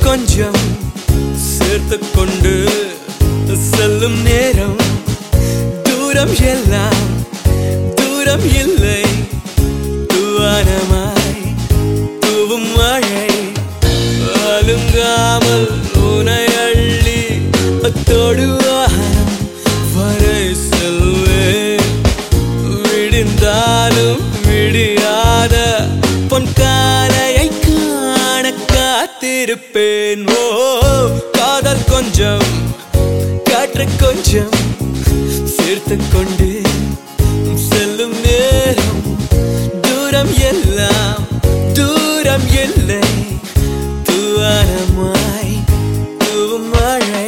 கொஞ்சம் சேர்த்துக் கொண்டு செல்லும் நேரம் தூரம் எல்லாம் தூரம் இல்லை தூவானமாய் தூவும் மழை அலுங்காமல் உனை அள்ளி அத்தோடு வானம் வரை செல்வேன் விடிந்தாலும் விடியாத பொன்காலையை காண காத்திருப்பேன் ஓ காதல் கொஞ்சம் காற்று கொஞ்சம் சேர்த்துக் கொண்டு செல்லும் நேரம் தூரம் எல்லாம் தூரம் இல்லை தூவானமாய் தூவும் மழை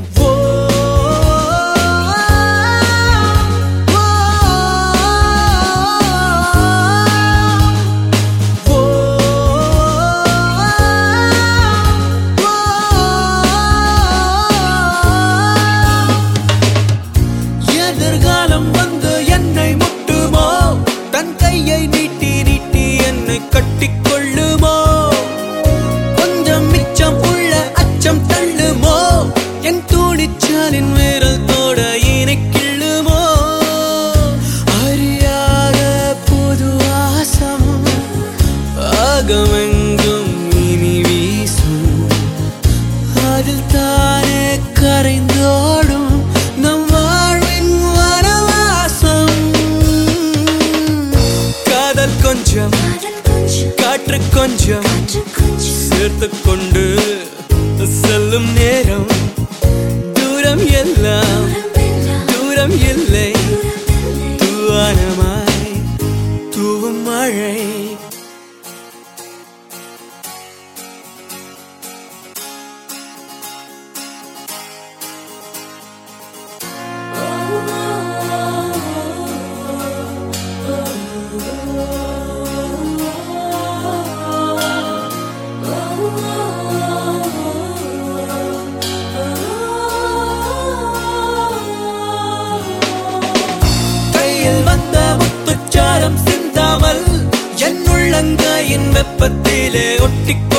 எதிர்காலம் வந்து என்னை முட்டுமோ தன் கையை நீட்டி நீட்டி என்னை கட்டிக்கொள்ளுமோ கொஞ்சம் மிச்சம் உள்ள அச்சம் தள்ளுமோ என் தூணிச்சாலின் விரல் தோட இனை கிள்ளுமோ அறியாத புது வாசம் ஆகமெங்கும் இனி வீசும் அதில் தானே கரைந்தோடும் நம் வாழ்வின் வனவாசம் காதல் கொஞ்சம் காற்று கொஞ்சம் சேர்த்துக் கொண்டு செல்லும் நேரம் தூரம் எல்லாம் தூரம் இல்லை தூவானமாய் தூவும் மழை வந்த முத்துச்சாரம் சிந்தாமல் என் உள்ளங்கையின் வெப்பத்திலே ஒட்டிக்